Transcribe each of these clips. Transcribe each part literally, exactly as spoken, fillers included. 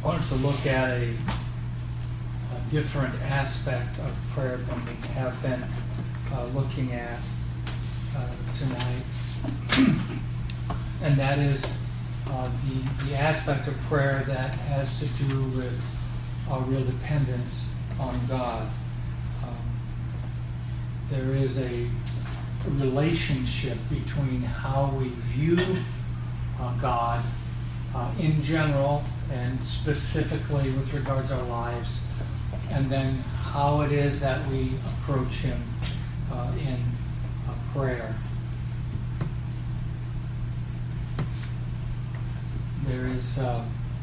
wanted to look at a, a different aspect of prayer than we have been uh, looking at uh, tonight. And that is uh, the, the aspect of prayer that has to do with our real dependence on God. Um, there is a relationship between how we view uh, God uh, in general and specifically with regards to our lives, and then how it is that we approach Him uh, in uh, prayer. There is uh,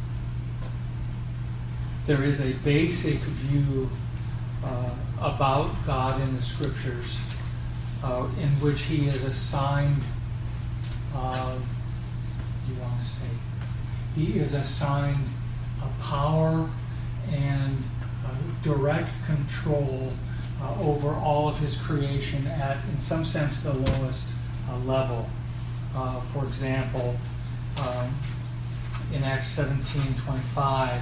there is a basic view uh, about God in the Scriptures uh, in which He is assigned, uh, you want to say, He is assigned a power and uh, direct control uh, over all of His creation at, in some sense, the lowest uh, level. Uh, for example, um, in Acts seventeen twenty-five,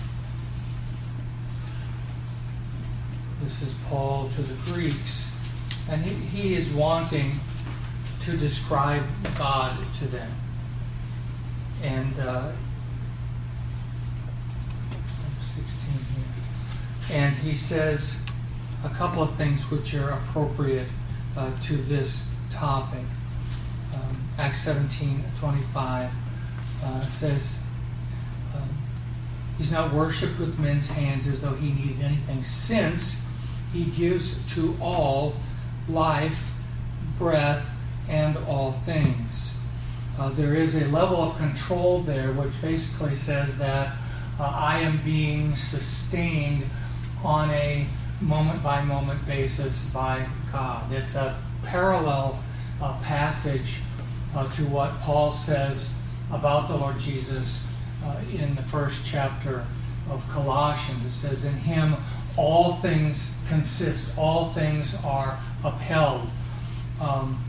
this is Paul to the Greeks, and he, he is wanting to describe God to them. And uh, sixteen here. And he says a couple of things which are appropriate uh, to this topic. Um, Acts seventeen twenty-five uh, says, um, He's not worshipped with men's hands as though He needed anything, since He gives to all life, breath, and all things. Uh, there is a level of control there which basically says that uh, I am being sustained on a moment-by-moment basis by God. It's a parallel uh, passage uh, to what Paul says about the Lord Jesus uh, in the first chapter of Colossians. It says, in Him all things consist, all things are upheld. Um,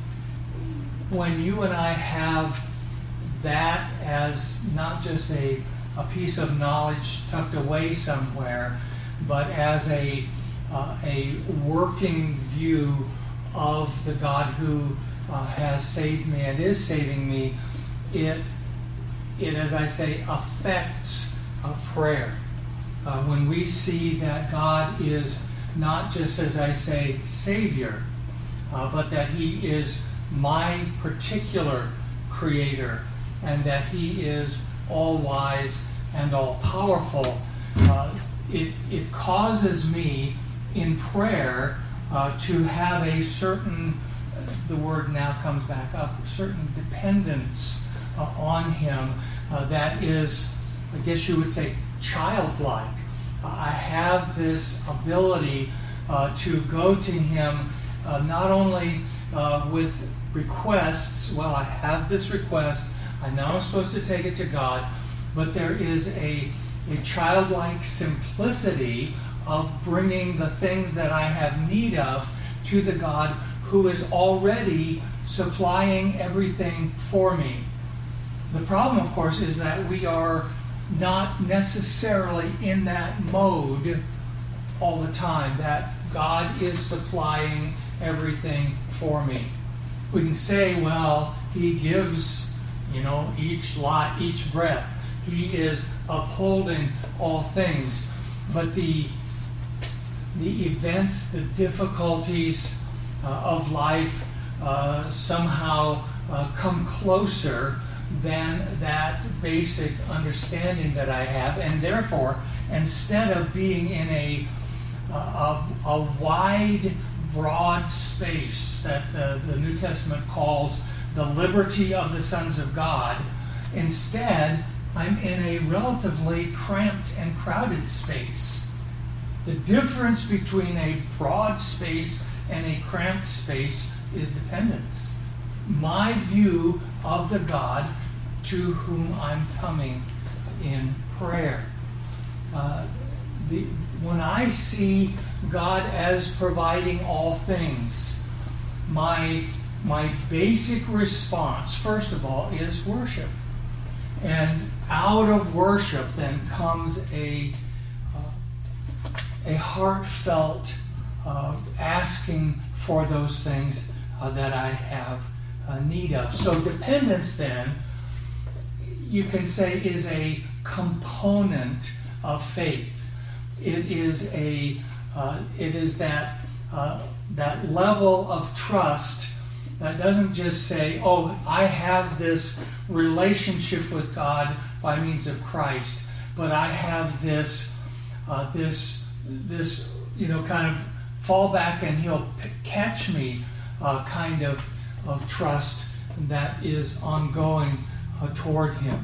when you and I have that as not just a, a piece of knowledge tucked away somewhere, but as a, uh, a working view of the God who uh, has saved me and is saving me, it, it as I say, affects uh, prayer. Uh, when we see that God is not just, as I say, Savior, uh, but that He is my particular Creator, and that He is all-wise and all-powerful, uh, it, it causes me in prayer uh, to have a certain, uh, the word now comes back up, a certain dependence uh, on Him uh, that is, I guess you would say, childlike. Uh, I have this ability uh, to go to Him uh, not only uh, with requests, well, I have this request, I know I'm supposed to take it to God, but there is a, a childlike simplicity of bringing the things that I have need of to the God who is already supplying everything for me. The problem, of course, is that we are not necessarily in that mode all the time, that God is supplying everything for me. We can say, well, He gives, you know, each lot, each breath. He is upholding all things. But the, the events, the difficulties uh, of life uh, somehow uh, come closer than that basic understanding that I have. And therefore, instead of being in a, a, a wide, broad space that the, the New Testament calls the liberty of the sons of God, instead I'm in a relatively cramped and crowded space. The difference between a broad space and a cramped space is dependence. My view of the God to whom I'm coming in prayer. Uh, the, when I see God as providing all things, my, my basic response, first of all, is worship. And out of worship then comes a, uh, a heartfelt uh, asking for those things uh, that I have uh, need of. So dependence then, you can say, is a component of faith. It is a uh, it is that uh, that level of trust that doesn't just say, "Oh, I have this relationship with God by means of Christ," but I have this uh, this this you know kind of fall back and He'll p- catch me uh, kind of of trust that is ongoing uh, toward Him.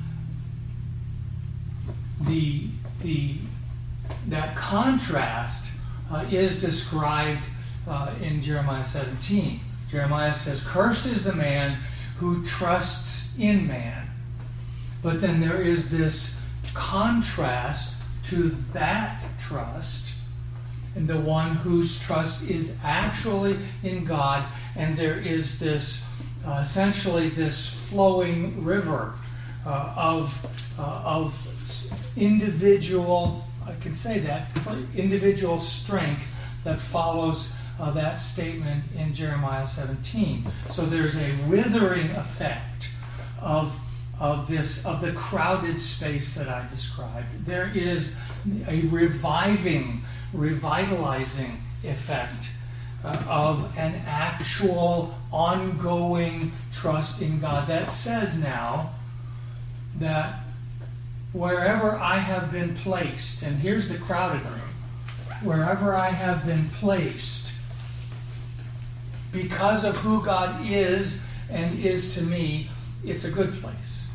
The the that contrast uh, is described uh, in Jeremiah seventeen. Jeremiah says, "Cursed is the man who trusts in man." But then there is this contrast to that trust, and the one whose trust is actually in God, and there is this uh, essentially this flowing river uh, of uh, of individual, I can say that, individual strength that follows uh, that statement in Jeremiah seventeen. So there's a withering effect of of this of the crowded space that I described. There is a reviving, revitalizing effect uh, of an actual, ongoing trust in God that says now that wherever I have been placed, and here's the crowded room, wherever I have been placed, because of who God is and is to me, it's a good place.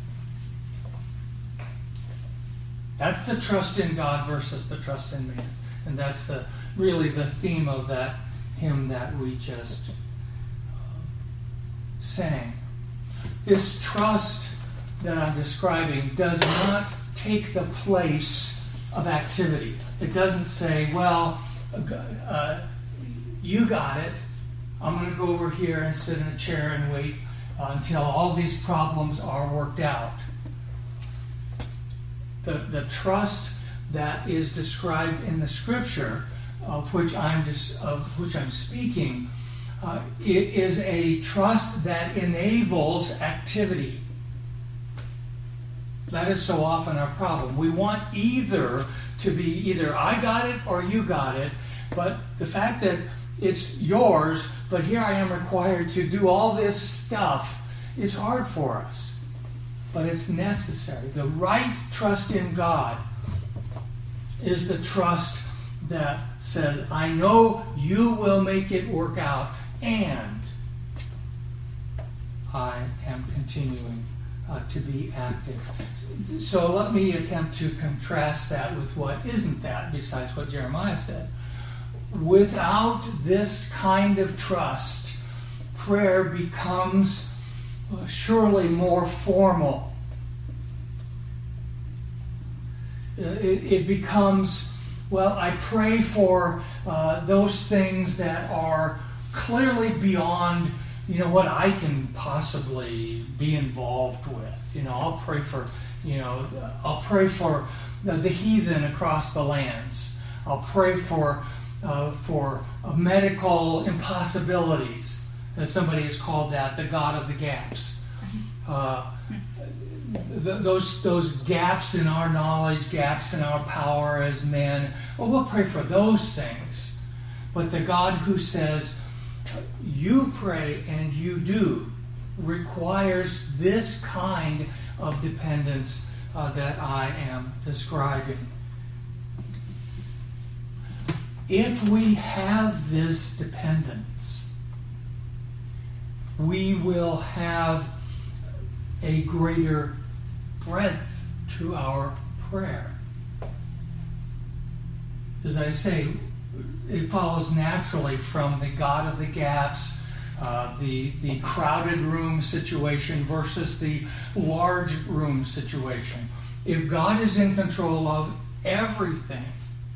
That's the trust in God versus the trust in man. And that's the really the theme of that hymn that we just uh, sang. This trust that I'm describing does not take the place of activity. It doesn't say, well, uh, you got it. I'm going to go over here and sit in a chair and wait uh, until all these problems are worked out. The, the trust that is described in the Scripture, of which I'm dis, of which I'm speaking, uh, is a trust that enables activity. That is so often our problem. We want either to be either I got it or you got it, but the fact that it's yours, but here I am required to do all this stuff, is hard for us. But it's necessary. The right trust in God is the trust that says, I know you will make it work out, and I am continuing uh, to be active. So let me attempt to contrast that with what isn't that, besides what Jeremiah said. Without this kind of trust, prayer becomes uh, surely more formal. It, it becomes, well, I pray for uh, those things that are clearly beyond, you know, what I can possibly be involved with. You know, I'll pray for, you know, I'll pray for the heathen across the lands. I'll pray for uh, for uh, medical impossibilities, as somebody has called that, the God of the gaps. Uh, th- those those gaps in our knowledge, gaps in our power as men. Well, we'll pray for those things. But the God who says, you pray and you do, requires this kind of dependence uh, that I am describing. If we have this dependence, we will have a greater breadth to our prayer. As I say, it follows naturally from the God of the gaps, uh, the, the crowded room situation versus the large room situation. If God is in control of everything,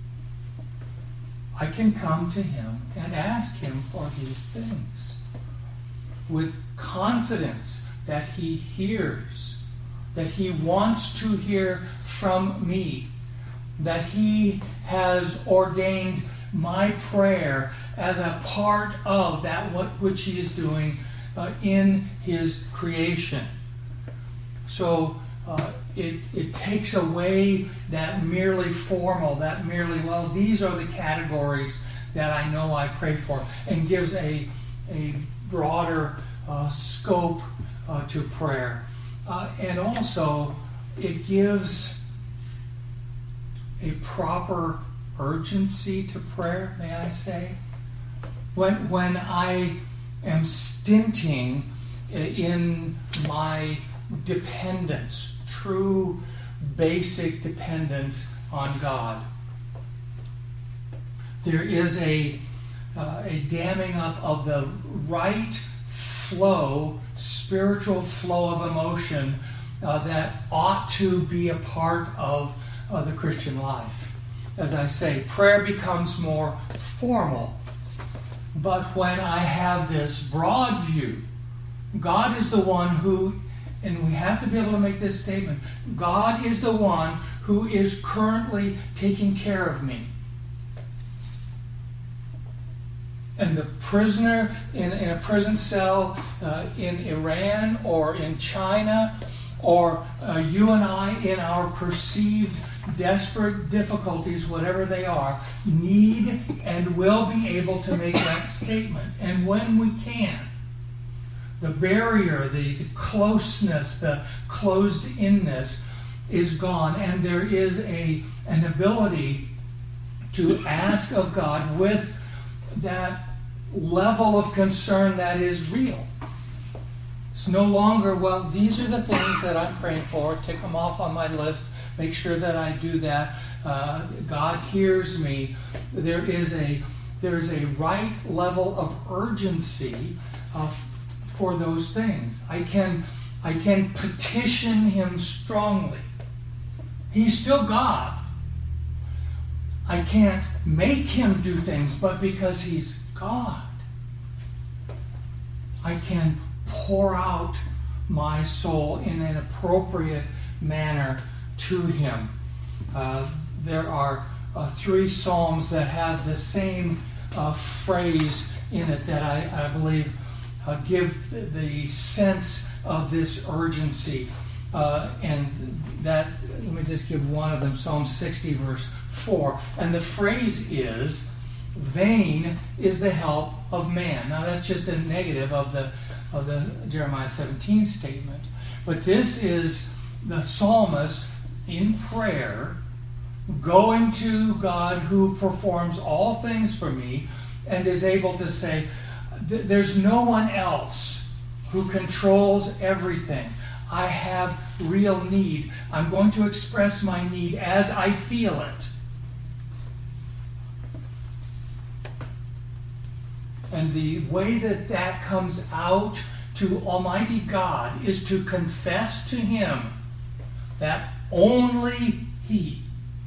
I can come to Him and ask Him for these things with confidence that He hears, that He wants to hear from me, that He has ordained my prayer as a part of that what which He is doing uh, in His creation. So uh, it, it takes away that merely formal, that merely, well, these are the categories that I know I pray for, and gives a, a broader uh, scope uh, to prayer. Uh, and also, it gives a proper urgency to prayer, may I say. When, when I am stinting in my dependence, true basic dependence on God, there is a, uh, a damming up of the right flow, spiritual flow of emotion uh, that ought to be a part of uh, the Christian life. As I say, prayer becomes more formal. But when I have this broad view, God is the one who, and we have to be able to make this statement, God is the one who is currently taking care of me. And the prisoner in, in a prison cell uh, in Iran or in China, or uh, you and I in our perceived desperate difficulties, whatever they are, need and will be able to make that statement. And when we can, the barrier, the, the closeness, the closed-inness is gone, and there is a an ability to ask of God with that level of concern that is real. It's no longer, well, these are the things that I'm praying for, tick them off on my list, make sure that I do that. Uh, God hears me. There is a there's a right level of urgency uh, for those things. I can I can petition Him strongly. He's still God. I can't make Him do things, but because He's God, I can pour out my soul in an appropriate manner to Him. Uh, there are uh, three psalms that have the same uh, phrase in it that I, I believe uh, give the, the sense of this urgency. Uh, and that, let me just give one of them, Psalm sixty, verse four. And the phrase is, vain is the help of man. Now that's just a negative of the of the Jeremiah seventeen statement. But this is the psalmist in prayer going to God who performs all things for me and is able to say, there's no one else who controls everything. I have real need. I'm going to express my need as I feel it. And the way that that comes out to Almighty God is to confess to Him that only He,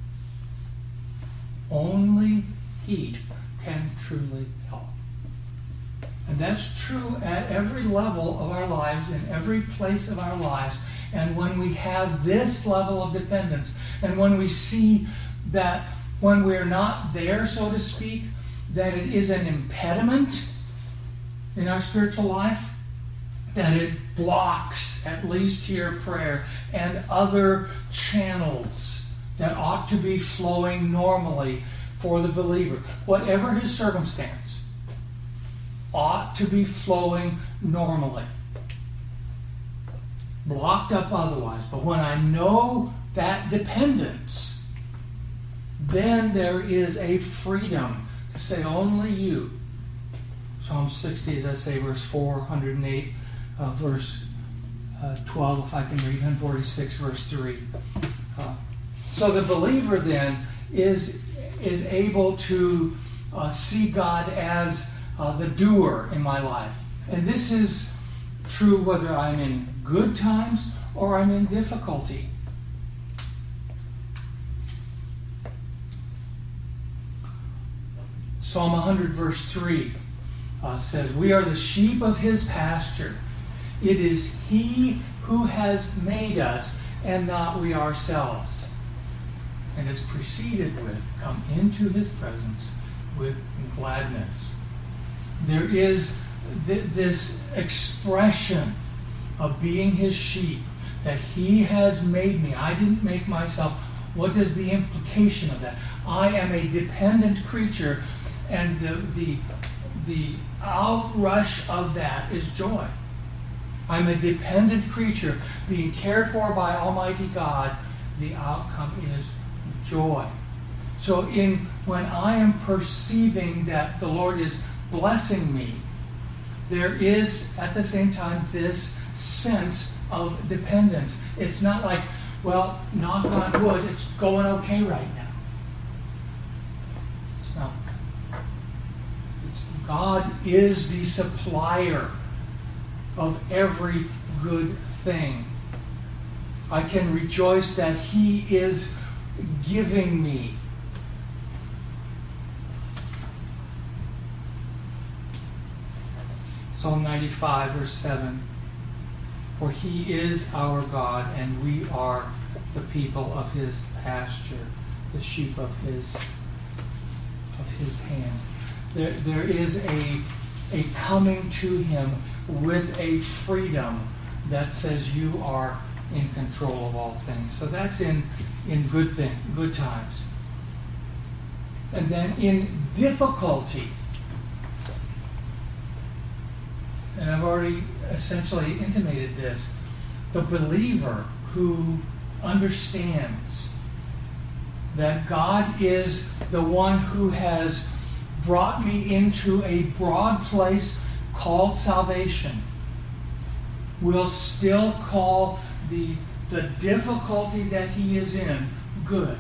only He can truly help. And that's true at every level of our lives, in every place of our lives. And when we have this level of dependence, and when we see that when we're not there, so to speak, that it is an impediment in our spiritual life, that it blocks at least your prayer and other channels that ought to be flowing normally for the believer, whatever his circumstance, ought to be flowing normally. Blocked up otherwise. But when I know that dependence, then there is a freedom to say, only you. Psalm sixty, as I say, verse four hundred eight, uh, verse uh, twelve, if I can read, one forty-six, verse three. Uh, so the believer then is, is able to uh, see God as uh, the doer in my life. And this is true whether I'm in good times or I'm in difficulty. Psalm one hundred, verse three uh, says, we are the sheep of His pasture. It is He who has made us and not we ourselves. And it's preceded with, come into his presence with gladness. There is th- this expression of being his sheep, that he has made me. I didn't make myself. What is the implication of that? I am a dependent creature, and the the the outrush of that is joy. I'm a dependent creature being cared for by Almighty God. The outcome is joy. So in when I am perceiving that the Lord is blessing me, there is at the same time this sense of dependence. It's not like, well, knock on wood, it's going okay right now. It's not. It's, God is the supplier of every good thing. I can rejoice that he is giving me. Psalm ninety-five, verse seven. For he is our God, and we are the people of his pasture, the sheep of his of his hand. There, there is a, a coming to him with a freedom that says you are in control of all things. So that's in, in good thing, good times. And then in difficulty, and I've already essentially intimated this, the believer who understands that God is the one who has brought me into a broad place called salvation will still call the, the difficulty that he is in good.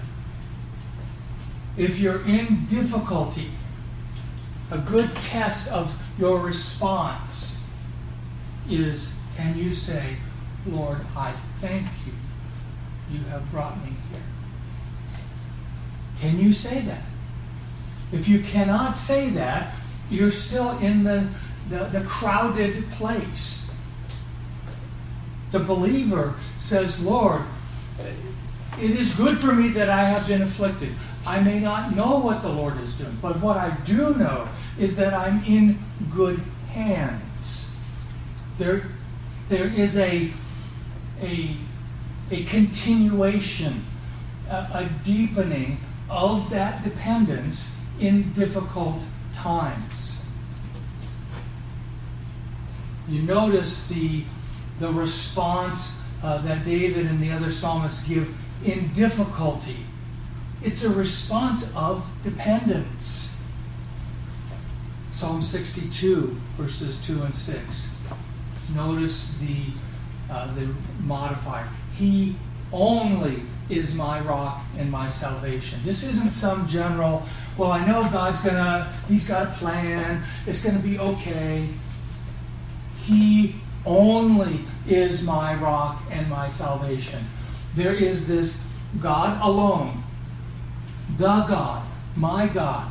If you're in difficulty, a good test of your response is, can you say, Lord, I thank you. You have brought me here. Can you say that? If you cannot say that, you're still in the, the, the crowded place. The believer says, Lord, it is good for me that I have been afflicted. I may not know what the Lord is doing, but what I do know is that I'm in good hands. There, there is a, a, a continuation, a, a deepening of that dependence in difficult times. You notice the, the response uh, that David and the other psalmists give in difficulty. It's a response of dependence. Psalm sixty-two, verses two and six. Notice the, uh, the modifier. He only is my rock and my salvation. This isn't some general, well, I know God's gonna, he's got a plan, it's gonna be okay. He only is my rock and my salvation. There is this God alone, the God, my God,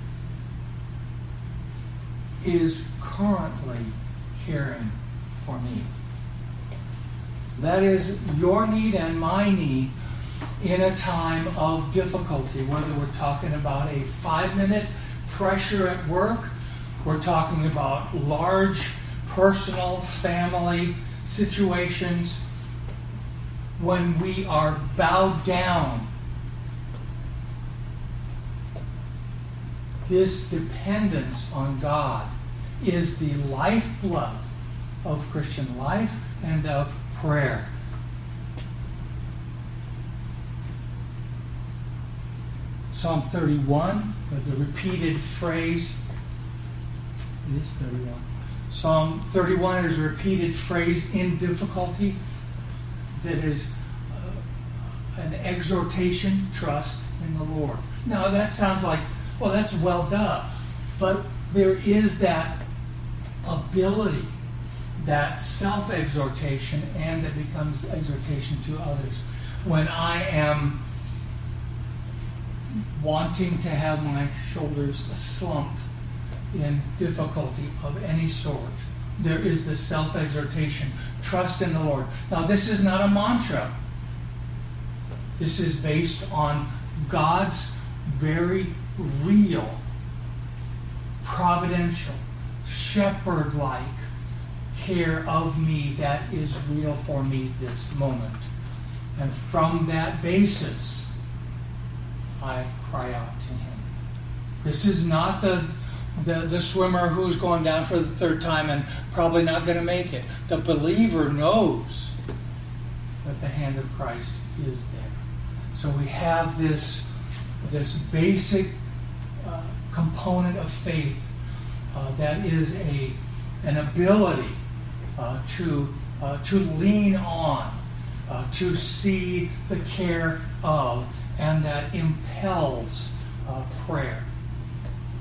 is currently caring for me. That is your need and my need in a time of difficulty, whether we're talking about a five-minute pressure at work, we're talking about large personal, family situations, when we are bowed down. This dependence on God is the lifeblood of Christian life and of prayer. Psalm thirty-one, with the repeated phrase, it is thirty-one. Psalm thirty-one is a repeated phrase in difficulty that is uh, an exhortation, trust in the Lord. Now that sounds like, well, that's well done. But there is that ability, that self-exhortation, and that becomes exhortation to others. When I am wanting to have my shoulders slumped in difficulty of any sort, there is the self-exhortation, trust in the Lord. Now, this is not a mantra. This is based on God's very real, providential, shepherd-like care of me that is real for me this moment. And from that basis, I cry out to Him. This is not the, the, the swimmer who's going down for the third time and probably not going to make it. The believer knows that the hand of Christ is there. So we have this, this basic uh, component of faith uh, that is a an ability uh, to uh, to lean on, uh, to see the care of, and that impels uh, prayer.